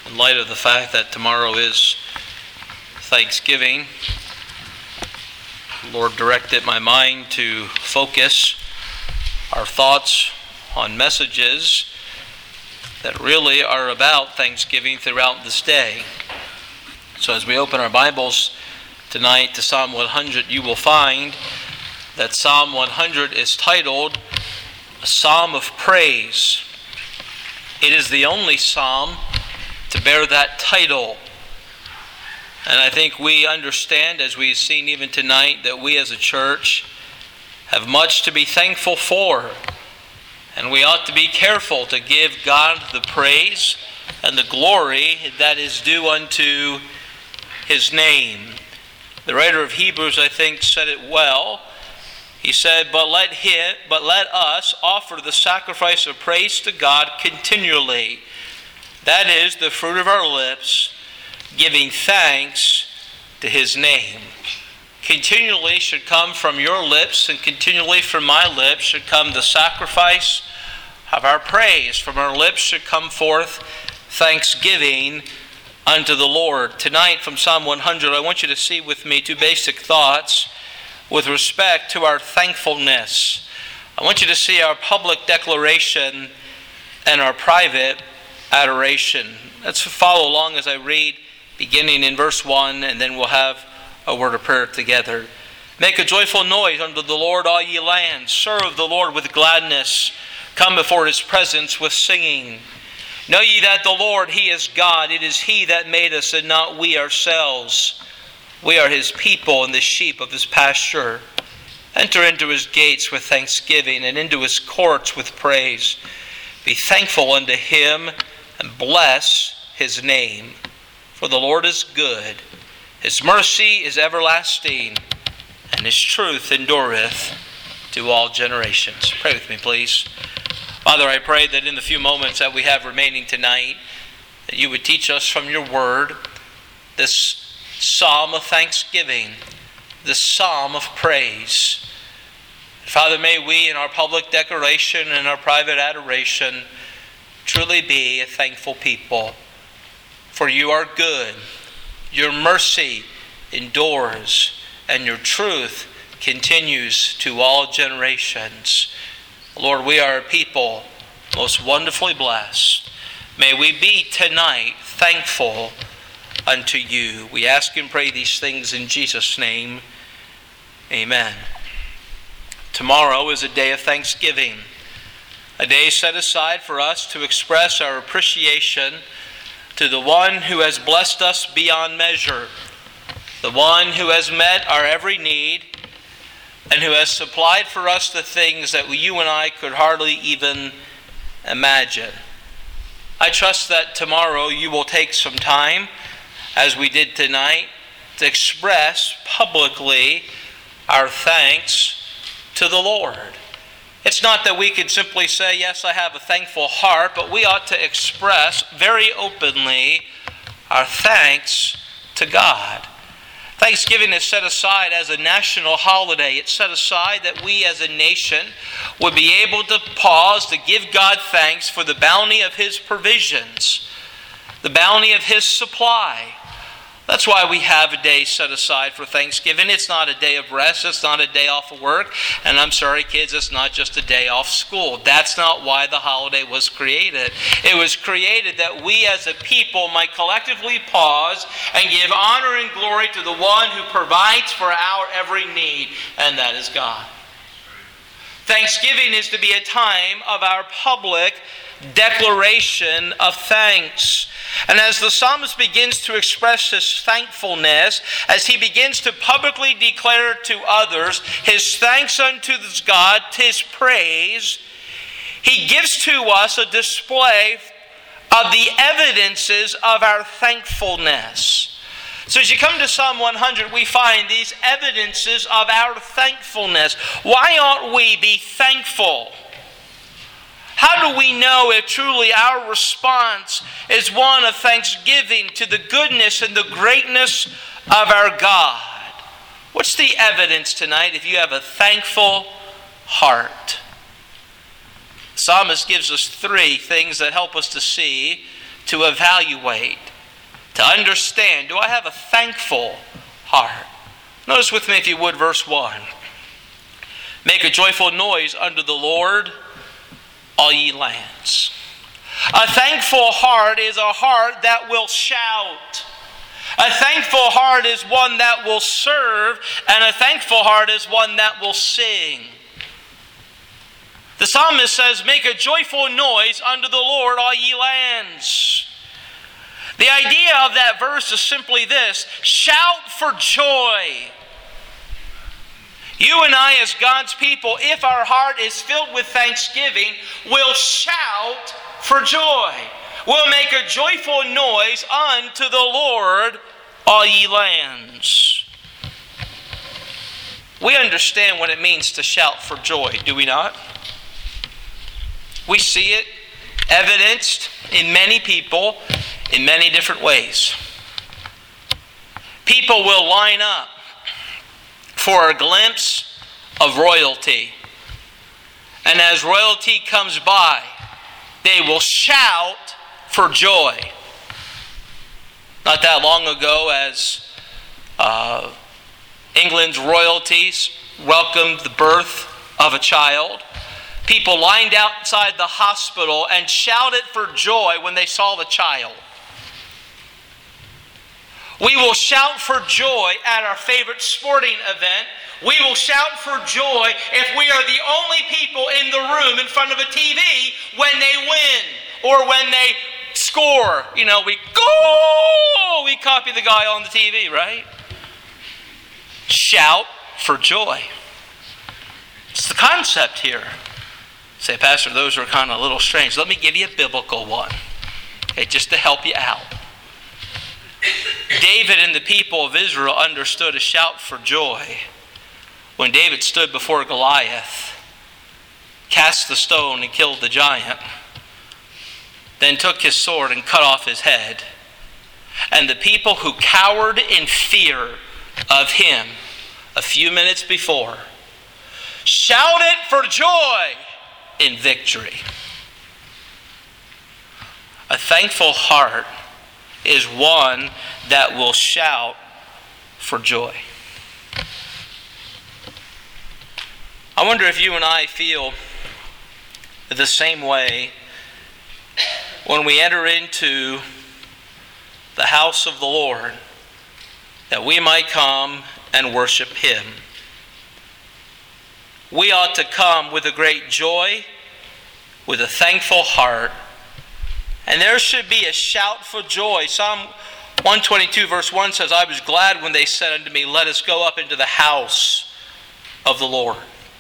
In light of the fact that tomorrow is Thanksgiving, the Lord directed my mind to focus our thoughts on messages that really are about Thanksgiving throughout this day. So as we open our Bibles tonight to Psalm 100, you will find that Psalm 100 is titled a Psalm of Praise. It is the only psalm to bear that title. And I think we understand, as we've seen even tonight, that we as a church have much to be thankful for. And we ought to be careful to give God the praise and the glory that is due unto His name. The writer of Hebrews, I think, said it well. He said, but let us offer the sacrifice of praise to God continually. That is the fruit of our lips, giving thanks to His name. Continually should come from your lips, and continually from my lips should come the sacrifice of our praise. From our lips should come forth thanksgiving unto the Lord. Tonight from Psalm 100, I want you to see with me two basic thoughts with respect to our thankfulness. I want you to see our public declaration and our private adoration. Let's follow along as I read, beginning in verse 1, and then we'll have a word of prayer together. Make a joyful noise unto the Lord, all ye lands. Serve the Lord with gladness. Come before His presence with singing. Know ye that the Lord, He is God. It is He that made us, and not we ourselves. We are His people and the sheep of His pasture. Enter into His gates with thanksgiving, and into His courts with praise. Be thankful unto Him, and bless His name. For the Lord is good. His mercy is everlasting, and His truth endureth to all generations. Pray with me, please. Father, I pray that in the few moments that we have remaining tonight, that you would teach us from your word this psalm of thanksgiving, this psalm of praise. Father, may we in our public declaration and our private adoration truly be a thankful people. For you are good, your mercy endures, and your truth continues to all generations. Lord, we are a people most wonderfully blessed. May we be tonight thankful unto you. We ask and pray these things in Jesus' name. Amen. Tomorrow is a day of thanksgiving, a day set aside for us to express our appreciation to the one who has blessed us beyond measure, the one who has met our every need, and who has supplied for us the things that you and I could hardly even imagine. I trust that tomorrow you will take some time, as we did tonight, to express publicly our thanks to the Lord. It's not that we could simply say, yes, I have a thankful heart, but we ought to express very openly our thanks to God. Thanksgiving is set aside as a national holiday. It's set aside that we as a nation would be able to pause to give God thanks for the bounty of His provisions, the bounty of His supply. That's why we have a day set aside for Thanksgiving. It's not a day of rest. It's not a day off of work. And I'm sorry, kids, it's not just a day off school. That's not why the holiday was created. It was created that we as a people might collectively pause and give honor and glory to the one who provides for our every need, and that is God. Thanksgiving is to be a time of our public declaration of thanks. And as the psalmist begins to express his thankfulness, as he begins to publicly declare to others his thanks unto God, his praise, he gives to us a display of the evidences of our thankfulness. So as you come to Psalm 100, we find these evidences of our thankfulness. Why ought we be thankful? How do we know if truly our response is one of thanksgiving to the goodness and the greatness of our God? What's the evidence tonight if you have a thankful heart? The psalmist gives us three things that help us to see to evaluate, to understand, do I have a thankful heart? Notice with me, if you would, verse 1. Make a joyful noise unto the Lord, all ye lands. A thankful heart is a heart that will shout. A thankful heart is one that will serve, and a thankful heart is one that will sing. The psalmist says, make a joyful noise unto the Lord, all ye lands. The idea of that verse is simply this: shout for joy. You and I, as God's people, if our heart is filled with thanksgiving, will shout for joy. We'll make a joyful noise unto the Lord, all ye lands. We understand what it means to shout for joy, do we not? We see it evidenced in many people in many different ways. People will line up for a glimpse of royalty. And as royalty comes by, they will shout for joy. Not that long ago, as England's royalties welcomed the birth of a child, people lined outside the hospital and shouted for joy when they saw the child. We will shout for joy at our favorite sporting event. We will shout for joy if we are the only people in the room in front of a TV when they win or when they score. You know, we go! We copy the guy on the TV, right? Shout for joy. It's the concept here. Say, Pastor, those are kind of a little strange. Let me give you a biblical one, okay, just to help you out. David and the people of Israel understood a shout for joy when David stood before Goliath, cast the stone and killed the giant, then took his sword and cut off his head. And the people who cowered in fear of him a few minutes before shouted for joy in victory. A thankful heart is one that will shout for joy. I wonder if you and I feel the same way when we enter into the house of the Lord, that we might come and worship Him. We ought to come with a great joy, with a thankful heart, and there should be a shout for joy. Psalm 122 verse 1 says, I was glad when they said unto me, let us go up into the house of the Lord.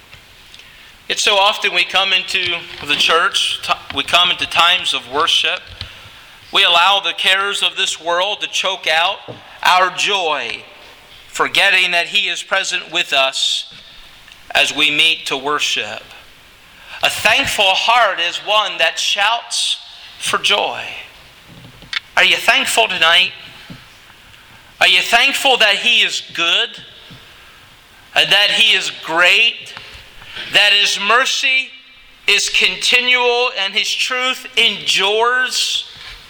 It's so often we come into the church, we come into times of worship, we allow the cares of this world to choke out our joy, forgetting that He is present with us as we meet to worship. A thankful heart is one that shouts for joy. Are you thankful tonight? Are you thankful that He is good? And that He is great? That His mercy is continual and His truth endures?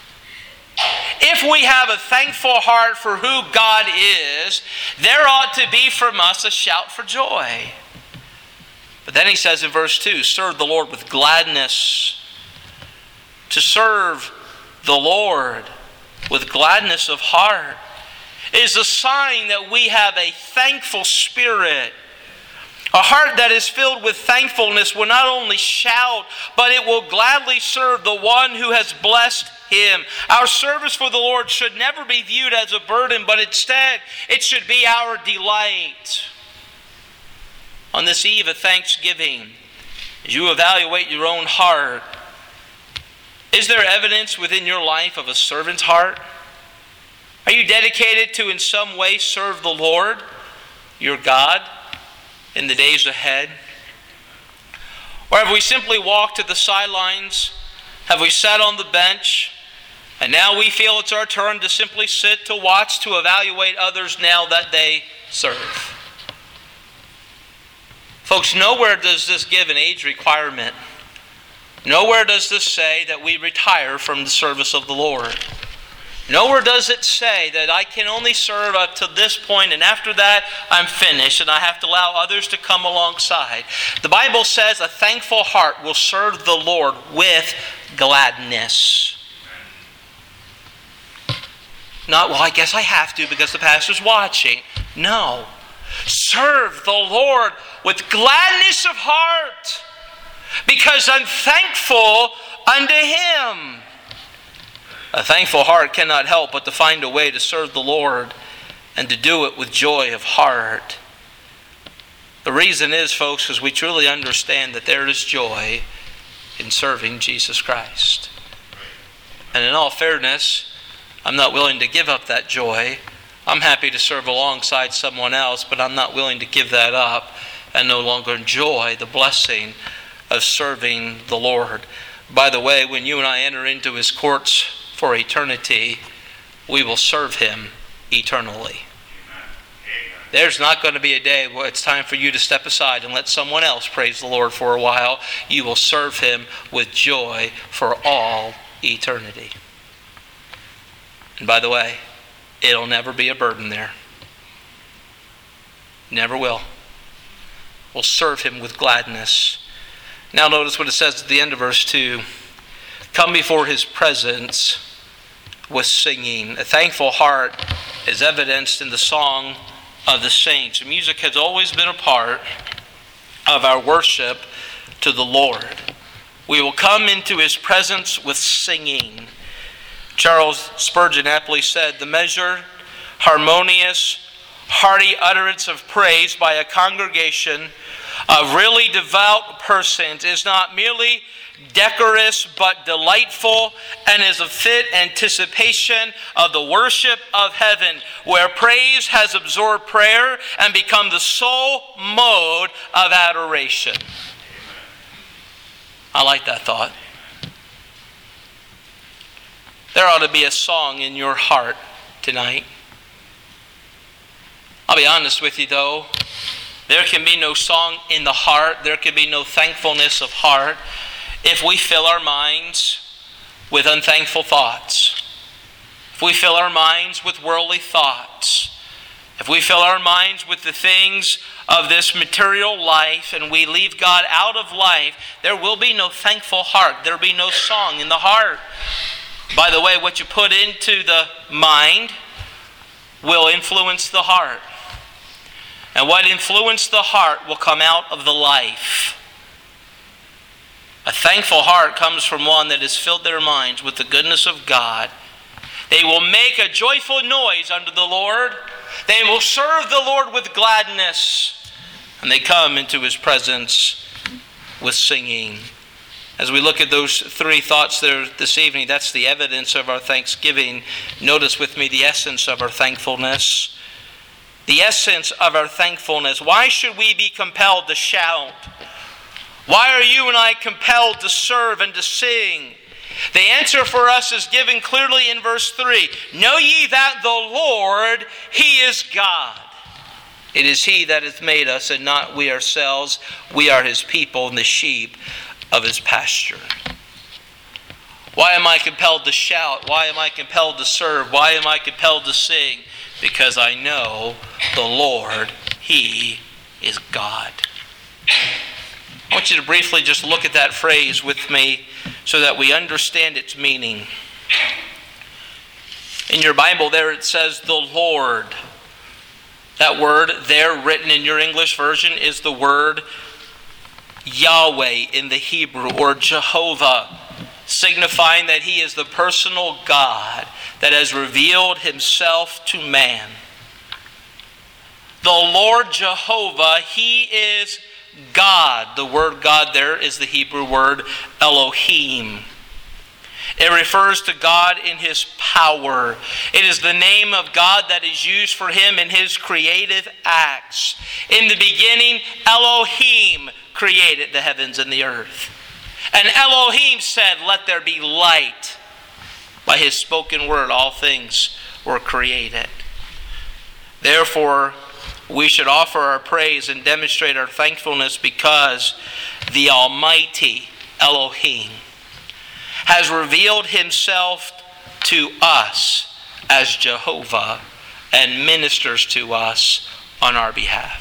If we have a thankful heart for who God is, there ought to be from us a shout for joy. But then he says in verse 2, serve the Lord with gladness. To serve the Lord with gladness of heart is a sign that we have a thankful spirit. A heart that is filled with thankfulness will not only shout, but it will gladly serve the one who has blessed Him. Our service for the Lord should never be viewed as a burden, but instead it should be our delight. On this eve of Thanksgiving, as you evaluate your own heart, is there evidence within your life of a servant's heart? Are you dedicated to in some way serve the Lord, your God, in the days ahead? Or have we simply walked to the sidelines? Have we sat on the bench? And now we feel it's our turn to simply sit, to watch, to evaluate others now that they serve. Folks, nowhere does this give an age requirement Nowhere does this say that we retire from the service of the Lord. Nowhere does it say that I can only serve up to this point and after that I'm finished and I have to allow others to come alongside. The Bible says a thankful heart will serve the Lord with gladness. Not, well, I guess I have to because the pastor's watching. No. Serve the Lord with gladness of heart because I'm thankful unto Him. A thankful heart cannot help but to find a way to serve the Lord and to do it with joy of heart. The reason is, folks, because we truly understand that there is joy in serving Jesus Christ. And in all fairness, I'm not willing to give up that joy. I'm happy to serve alongside someone else, but I'm not willing to give that up and no longer enjoy the blessing of serving the Lord. By the way, when you and I enter into His courts for eternity, we will serve Him eternally. There's not going to be a day where it's time for you to step aside and let someone else praise the Lord for a while. You will serve Him with joy for all eternity. And by the way, it'll never be a burden there. Never will. We'll serve Him with gladness. Now notice what it says at the end of verse 2. Come before His presence with singing. A thankful heart is evidenced in the song of the saints. Music has always been a part of our worship to the Lord. We will come into His presence with singing. Charles Spurgeon aptly said, the measured, harmonious, hearty utterance of praise by a congregation of really devout persons is not merely decorous but delightful, and is a fit anticipation of the worship of heaven, where praise has absorbed prayer and become the sole mode of adoration. I like that thought. There ought to be a song in your heart tonight. I'll be honest with you though, there can be no song in the heart, there can be no thankfulness of heart if we fill our minds with unthankful thoughts. If we fill our minds with worldly thoughts. If we fill our minds with the things of this material life and we leave God out of life, there will be no thankful heart. There will be no song in the heart. By the way, what you put into the mind will influence the heart. And what influenced the heart will come out of the life. A thankful heart comes from one that has filled their minds with the goodness of God. They will make a joyful noise unto the Lord. They will serve the Lord with gladness. And they come into His presence with singing. As we look at those three thoughts there this evening, that's the evidence of our thanksgiving. Notice with me the essence of our thankfulness. The essence of our thankfulness. Why should we be compelled to shout? Why are you and I compelled to serve and to sing? The answer for us is given clearly in verse 3. Know ye that the Lord, He is God. It is He that hath made us, and not we ourselves. We are His people and the sheep of His pasture. Why am I compelled to shout? Why am I compelled to serve? Why am I compelled to sing? Because I know the Lord, He is God. I want you to briefly just look at that phrase with me so that we understand its meaning. In your Bible there it says the Lord. That word there written in your English version is the word Yahweh in the Hebrew, or Jehovah, signifying that He is the personal God that has revealed Himself to man. The Lord Jehovah, He is God. The word God there is the Hebrew word Elohim. It refers to God in His power. It is the name of God that is used for Him in His creative acts. In the beginning, Elohim created the heavens and the earth. And Elohim said, let there be light. By His spoken word, all things were created. Therefore, we should offer our praise and demonstrate our thankfulness because the Almighty, Elohim, has revealed himself to us as Jehovah and ministers to us on our behalf.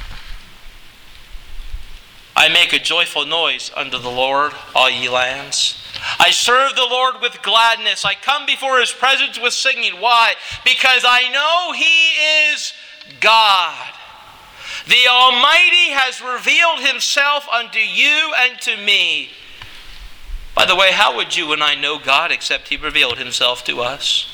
I make a joyful noise unto the Lord, all ye lands. I serve the Lord with gladness. I come before his presence with singing. Why? Because I know he is God. The Almighty has revealed himself unto you and to me. By the way, how would you and I know God except he revealed himself to us?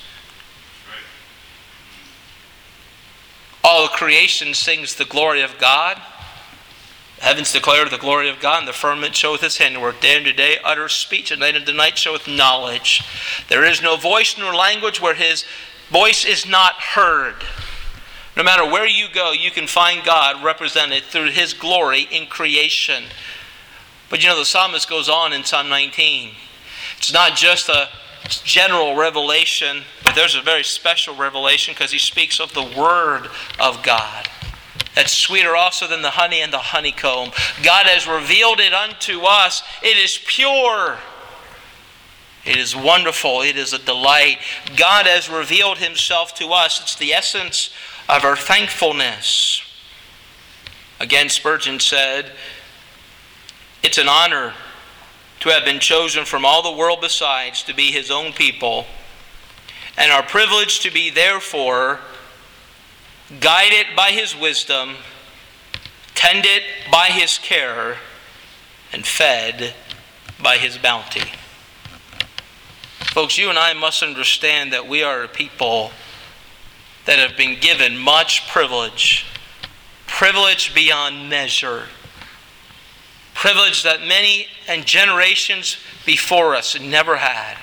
All of creation sings the glory of God. The heavens declare the glory of God, and the firmament showeth his handiwork. Day unto day utters speech, and night unto night showeth knowledge. There is no voice nor language where his voice is not heard. No matter where you go, you can find God represented through his glory in creation. But the psalmist goes on in Psalm 19. It's not just a general revelation, but there's a very special revelation because he speaks of the Word of God. That's sweeter also than the honey and the honeycomb. God has revealed it unto us. It is pure. It is wonderful. It is a delight. God has revealed himself to us. It's the essence of our thankfulness. Again, Spurgeon said, it's an honor to have been chosen from all the world besides to be his own people, and our privilege to be therefore guided by his wisdom, tended by his care, and fed by his bounty. Folks, you and I must understand that we are a people that have been given much privilege beyond measure, privilege that many and generations before us never had.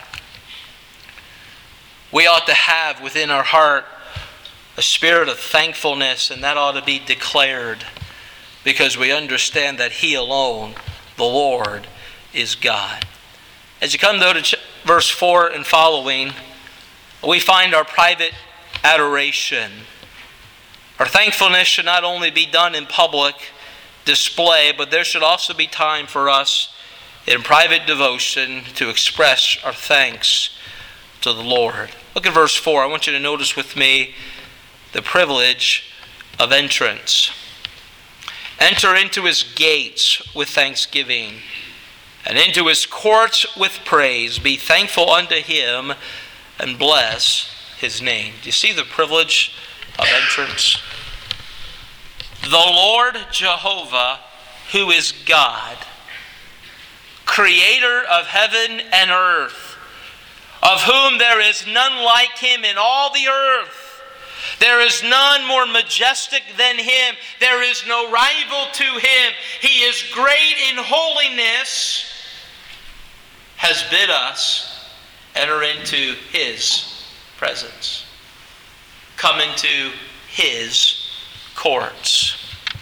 We ought to have within our heart a spirit of thankfulness, and that ought to be declared because we understand that he alone, the Lord, is God. As you come though to verse 4 and following, we find our private adoration. Our thankfulness should not only be done in public display, but there should also be time for us in private devotion to express our thanks to the Lord. Look at verse 4. I want you to notice with me the privilege of entrance. Enter into his gates with thanksgiving, and into his courts with praise. Be thankful unto him, and bless his name. Do you see the privilege of entrance? The Lord Jehovah, who is God, creator of heaven and earth, of whom there is none like him in all the earth. There is none more majestic than him. There is no rival to him. He is great in holiness, has bid us enter into his presence. Come into his courts.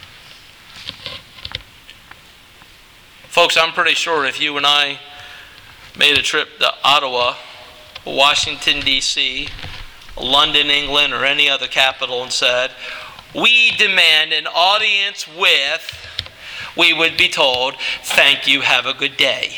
Folks, I'm pretty sure if you and I made a trip to Ottawa, Washington, D.C., London, England, or any other capital and said, we demand an audience with, we would be told, thank you, have a good day.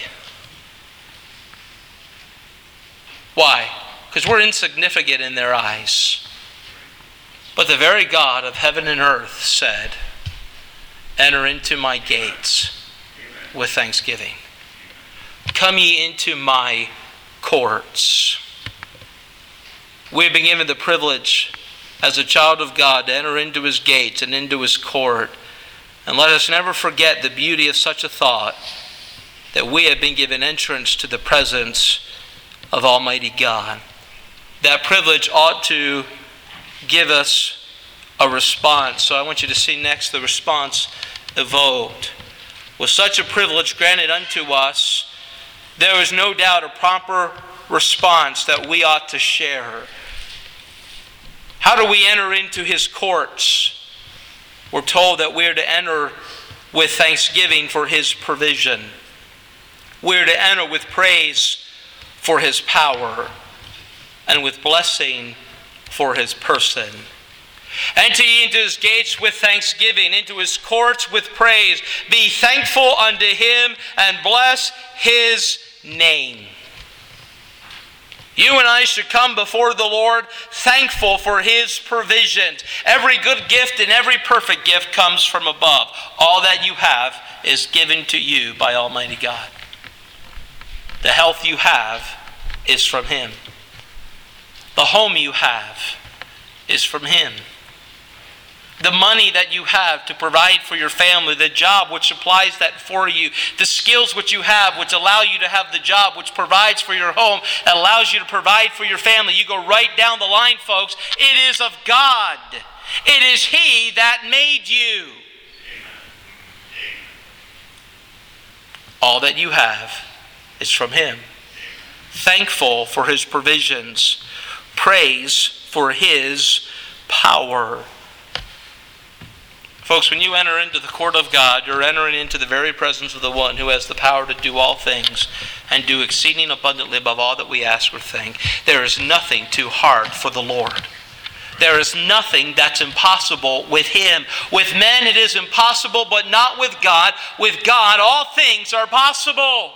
Why? Because we're insignificant in their eyes. But the very God of heaven and earth said, enter into my gates with thanksgiving. Come ye into my courts. We have been given the privilege as a child of God to enter into his gates and into his court. And let us never forget the beauty of such a thought, that we have been given entrance to the presence of Almighty God. That privilege ought to give us a response. So I want you to see next the response evoked. With such a privilege granted unto us, there is no doubt a proper response that we ought to share. How do we enter into his courts? We're told that we're to enter with thanksgiving for his provision. We're to enter with praise for his power, and with blessing for his person. Enter ye into his gates with thanksgiving, into his courts with praise. Be thankful unto him and bless his name. You and I should come before the Lord thankful for his provisions. Every good gift and every perfect gift comes from above. All that you have is given to you by Almighty God. The health you have is from him. The home you have is from him. The money that you have to provide for your family, the job which supplies that for you, the skills which you have which allow you to have the job which provides for your home, that allows you to provide for your family. You go right down the line, folks. It is of God. It is he that made you. All that you have is from him. Thankful for his provisions. Praise for his power. Folks, when you enter into the court of God, you're entering into the very presence of the one who has the power to do all things and do exceeding abundantly above all that we ask or think. There is nothing too hard for the Lord. There is nothing that's impossible with him. With men it is impossible, but not with God. With God all things are possible.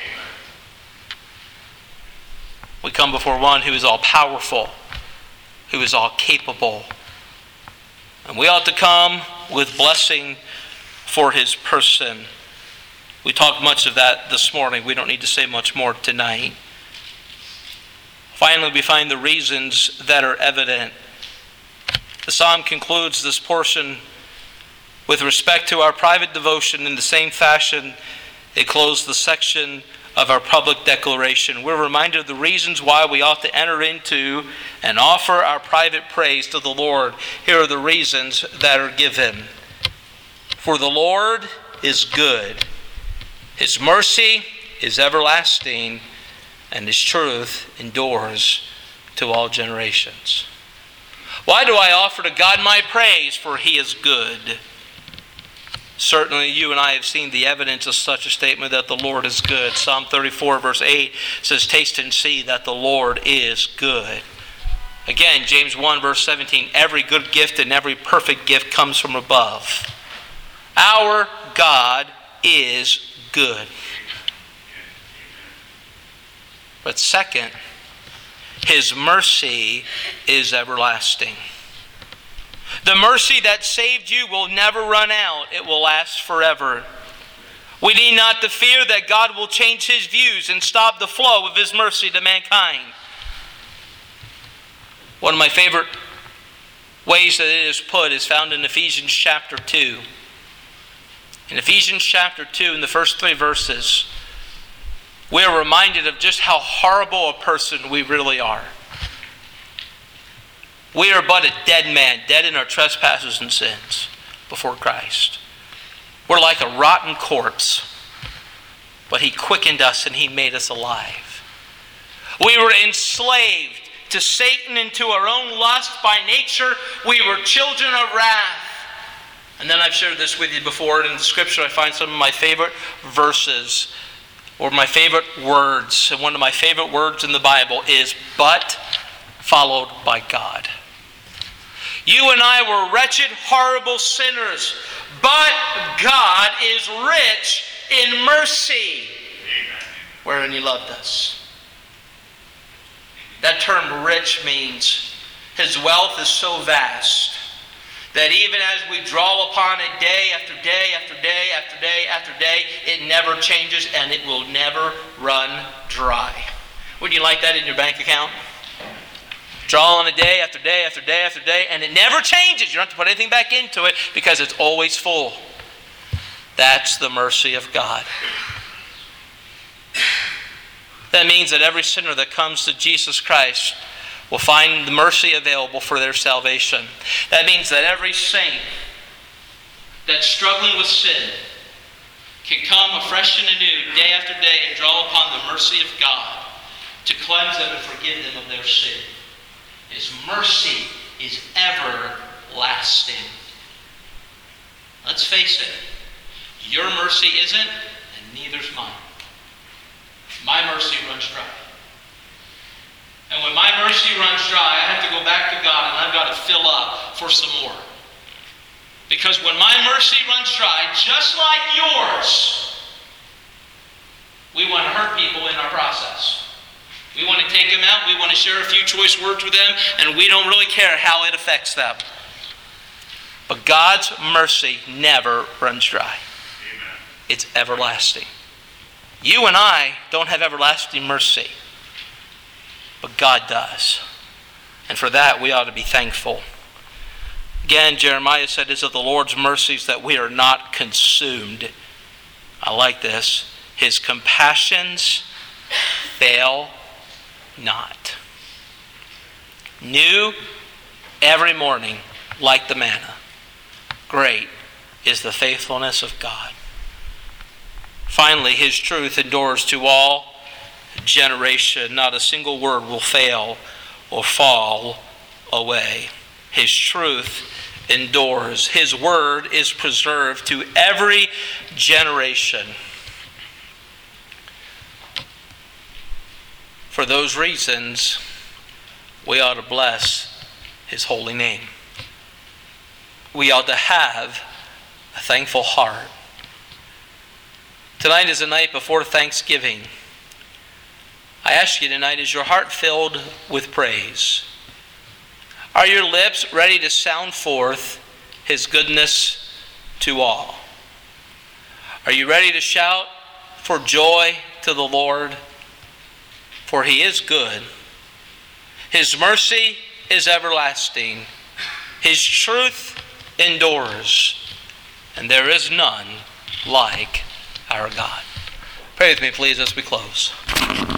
We come before one who is all powerful, who is all capable. And we ought to come with blessing for his person. We talked much of that this morning. We don't need to say much more tonight. Finally, we find the reasons that are evident. The psalm concludes this portion with respect to our private devotion in the same fashion it closed the section of our public declaration. We're reminded of the reasons why we ought to enter into and offer our private praise to the Lord. Here are the reasons that are given. For the Lord is good. His mercy is everlasting, and his truth endures to all generations. Why do I offer to God my praise? For he is good. Certainly you and I have seen the evidence of such a statement that the Lord is good. Psalm 34 verse 8 says, taste and see that the Lord is good. Again, James 1 verse 17, every good gift and every perfect gift comes from above. Our God is good. But second, his mercy is everlasting. The mercy that saved you will never run out. It will last forever. We need not to fear that God will change his views and stop the flow of his mercy to mankind. One of my favorite ways that it is put is found in Ephesians chapter 2. In Ephesians chapter 2, in the first 3 verses, we are reminded of just how horrible a person we really are. We are but a dead man, dead in our trespasses and sins before Christ. We're like a rotten corpse, but he quickened us and he made us alive. We were enslaved to Satan and to our own lust by nature. We were children of wrath. And then I've shared this with you before. In the scripture I find some of my favorite verses or my favorite words. And one of my favorite words in the Bible is but followed by God. You and I were wretched, horrible sinners, but God is rich in mercy, wherein he loved us. That term rich means his wealth is so vast that even as we draw upon it day after day after day after day after day, it never changes and it will never run dry. Would you like that in your bank account? Draw on it day after day after day after day, and it never changes. You don't have to put anything back into it because it's always full. That's the mercy of God. That means that every sinner that comes to Jesus Christ will find the mercy available for their salvation. That means that every saint that's struggling with sin can come afresh and anew day after day and draw upon the mercy of God to cleanse them and forgive them of their sin. His mercy is everlasting. Let's face it. Your mercy isn't, and neither's mine. My mercy runs dry. And when my mercy runs dry, I have to go back to God and I've got to fill up for some more. Because when my mercy runs dry, just like yours, we want to hurt people in our process. We want to take them out, we want to share a few choice words with them, and we don't really care how it affects them. But God's mercy never runs dry. Amen. It's everlasting. You and I don't have everlasting mercy, but God does. And for that we ought to be thankful. Again, Jeremiah said, "It is of the Lord's mercies that we are not consumed." I like this. His compassions fail not. New every morning, like the manna. Great is the faithfulness of God. Finally, His truth endures to all generation. Not a single word will fail or fall away. His truth endures. His word is preserved to every generation. For those reasons, we ought to bless His holy name. We ought to have a thankful heart. Tonight is the night before Thanksgiving. I ask you tonight, is your heart filled with praise? Are your lips ready to sound forth His goodness to all? Are you ready to shout for joy to the Lord? For He is good. His mercy is everlasting. His truth endures. And there is none like our God. Pray with me, please, as we close.